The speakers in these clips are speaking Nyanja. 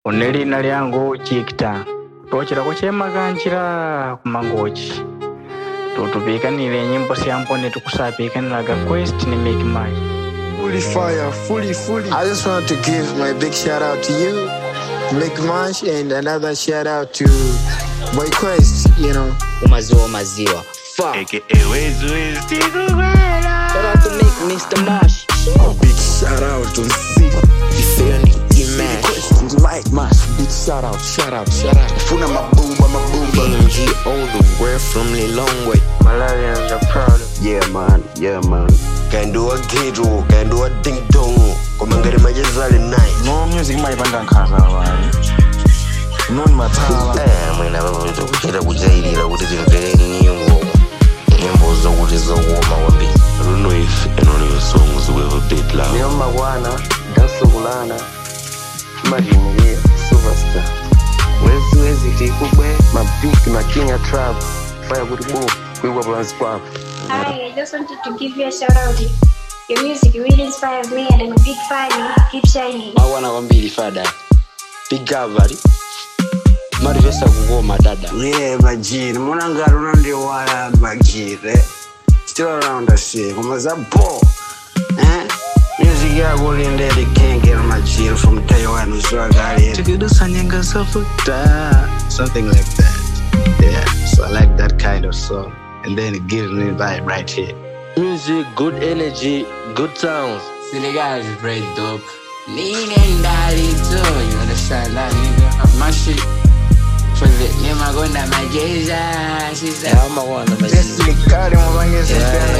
Uneli naliango chikta. Tochira kuchemaganjira kumangochi. Tutupikanile nyimbo siampone tukusapikaniraga Quest ni Make Mash. Fully fire, fully. I just want to give my big shout out to you, Make Mash, and another shout out to Boy Quest, you know. Umaziwa. Fuck. AKA Wezu. Shout out to Make Mr. Mash. Big shout out to Z. Man. Like Mash, big shout out. Funa mabumba. PNG all the way from Lilongwe. Malawians are proud. Yeah man. Can do a ghetto, can do a ding dong. Komangere majezali night. No music maipanda nkhaza wani. Non matala. Mwina baba kuchira kujairira kuti zimpereke nyimbo zokuti zokoma wambi. I don't know if any of your songs will have a bit loud. Nyoma wana, dasokulana. Marimie, superstar. Wezi kikubwe, mabig, makinga trap. Fire good book, quick plans pop. Hi, I just wanted to give you a shout out. Your music really inspires me and I'm a big fan. Keep shining. Mawana wambili fada. Big Gavari. Marivesa kugoma dada. Yeah, Bajir. Monangaruna ndio wala Bajir. Still around the sea. Kumaza bo. Music ya golinde the king get Bajir from Taiwan. Uswagali. Chikidusa nyenga safuta. Something like that. Yeah, so I like that kind of song. And then it gives me vibe right here. Music, good energy, good sounds. Senegal is very dope. Lean and Dali too, you understand that nigga? My shit. For the name I go to my Jesus. She's like, I'm a one of my Kari mwangese.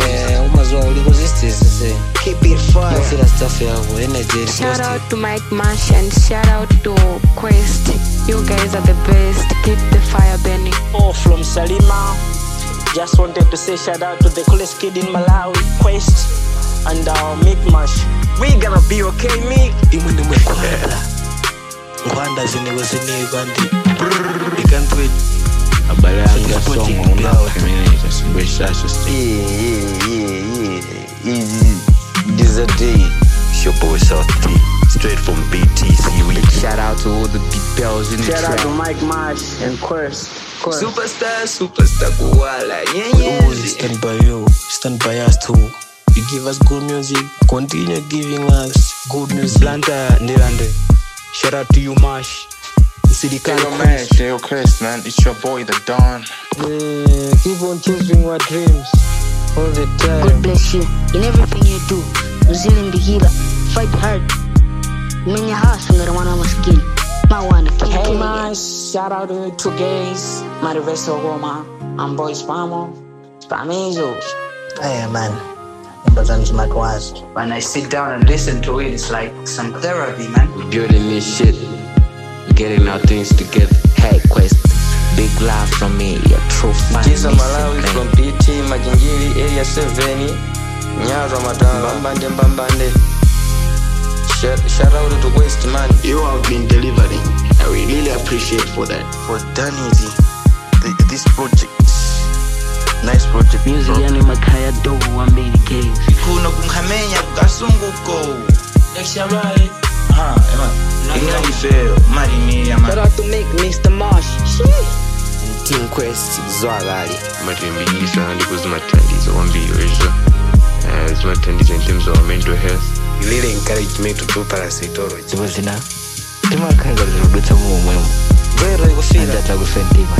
Keep it fire. You feel that stuff here with energy. Shout out to Mike Mash and shout out to Quest. You guys are the best. Keep the fire burning. Oh, from Salima. Just wanted to say shout out to the coolest kid in Malawi, Quest, and Make Mash. We gonna be okay, Mick. Imwende mwekwala. Ngwanda zini bandi. You can't wait. Abalanga song on our communities. Yeah. Easy. This a day. Shopo South T. Straight from BTC. Shout out to all the big bells in the track. Shout out to Mike Mash and Quest. Superstar kuwala. We always stand by you. Stand by us too. You give us good music. Continue giving us good music. Lanta Nilande. Shout out to you, Mash. Yo, man, J.O. Chris, man. It's your boy, The Dawn. Keep on choosing our dreams all the time. God bless you in everything you do. Brazilian healer, fight hard. Many hearts are one of my skin. Hey, man, shout out to two gays. Marivesa Roma. I'm Boy Spamo. Spamizo. Hey, man. When I sit down and listen to it, it's like some therapy, man. We're building this shit. Getting our things together. Hey, Quest. Big love from me. A true fan. Kisa Malawi from BT, Majingiri, Area 7. Nyaza Madara. Mbambande. Shout out to West, man. You have been delivering. I really appreciate for that. For Danity, this project. Nice project. Music yani makaya do wambili games. Kuno kumhamenya kukasunguko. Next Shout out to Make Mr. Mash. Team Quest Zwagari. Matembelisa ndiko zimatandizo wambiyo zimatandizo in terms of mental health. You really encouraged me to do parasitology. Zibazina. Timakanga zirudutsa mu mwemu. Very good. Ndata gufendiba.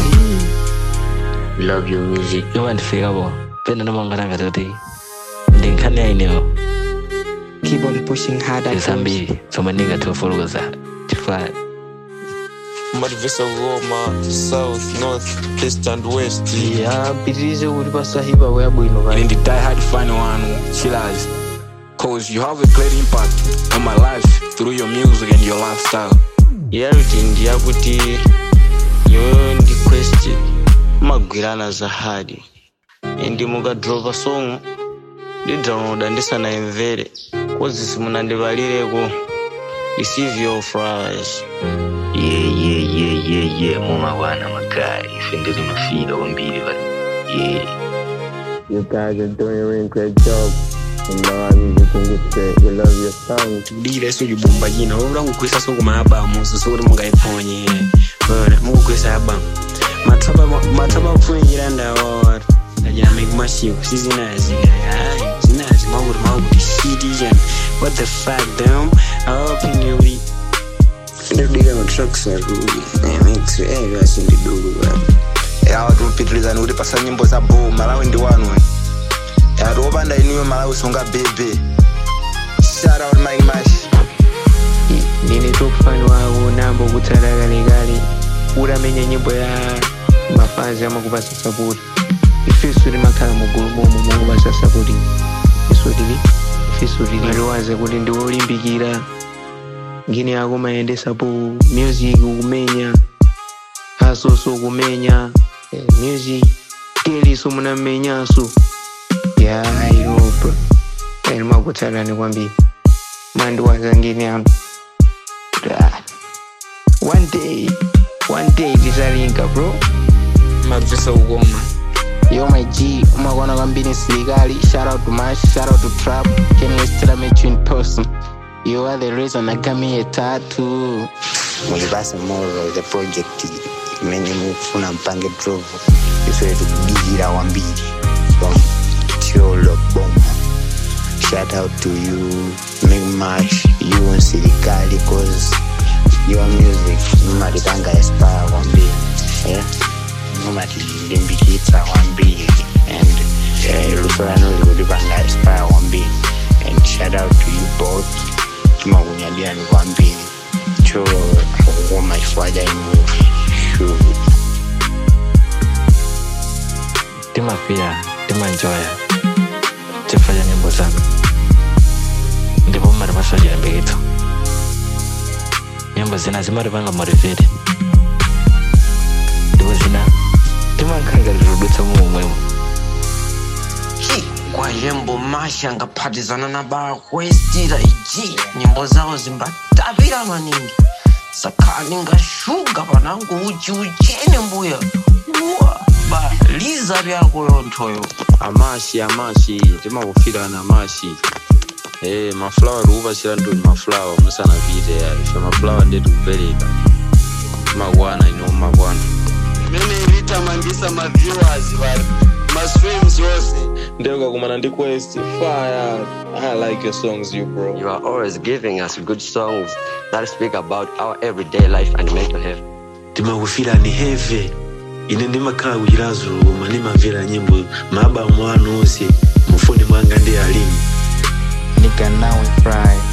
We love your music. You want to figure out. Penda na mangana today. Ndinkane aineo. Keep on pushing harder. Zambi. So maniga to follow that. Tifai. Marivesa Roma, South, North, East and West. Yeah, bitize uri sahiba webu inova. In the die hard final one, chillers. Cause you have a great impact on my life through your music and your lifestyle. Everything yakuti yo ndi Quest magwirana zahadi. Ndi muga drova song. Ndi download ndisana imvere. Kozi simunandivalireko. Receive your flowers. Yeah, mama wana makai. Fingers mafika wambili. Yeah. You guys are doing a really great job. man, you can just say you love your song. Dile so libumba jina ora ngukwisa so kuma abamu so so mungayiphonye bora mukwisa abamu mataba pfunyira ndawo ajana make mashio sizinazi zinazi mawuri shit jan what the fuck damn open you ndidiga ma tracks are mix yasindi dugu ya tupitiliza kuti pasa nyimbo za bo Malawi ndi wanu ya robanda iniyo Malawi songa bebe shout out Mike Mash nini tokufani wawo nambo kutsalaga legali uramenya nyimbo ya mafanzi ama kupasa support ifisuri makhala mugulumo mu kupasa support ifisuri maliwaza kuti ndi olimbikira ngini yako mayendesa po music ukumenya hasoso kumenya music keliso munamenyaso ya iropa elimakutsalani kwambiri mandiwaza ngini yanu one day tisalinga bro mabvisa ukoma yo my G umakona kwambiri silikali shout out to Mash shout out to Trap can we still meet you in person you are the reason I come here tattoo mulibasa more the project mwenye mufuna mpange drove iswe tukudigira wambiri from Tiolo Bomba. Shout out to you Big Mash you and Silikali cause your music numatitanga aspire wambiri numatilimbikitsa wambiri and lusolano likutipanga aspire wambiri and shout out to you both tumakunyadia ni wambiri cho akukoma ifwaja imu shu timafira timanjoya tifanya nyimbo zako ndipo mari maswajira mbekito nyimbo zina zimari vanga moriveri ndipo zina timankangarirudutsa mumwemo kwa jembo Masha ngaphatizana na bakwestira iji nyimbo zawo zimbatapira maningi sakani ngashuga panangu uchene mbuya ba liza lyako yonthoyo amashi timakufira na amashi maflower ruba chirandoni maflower musana vite ife maflower ndetu kupereka makwana makwana mene ilitamangisa ma viewers bali ma streams yose ndego kumana ndi Quest fire. I like your songs you bro. You are always giving us good songs that speak about our everyday life and mental health. Timakufira ni heavy ine ndimakhala kuchilazuluma ndimamvera nyimbo maba mwanu onse mufoni mwanga ndi alimu Nigga now we fry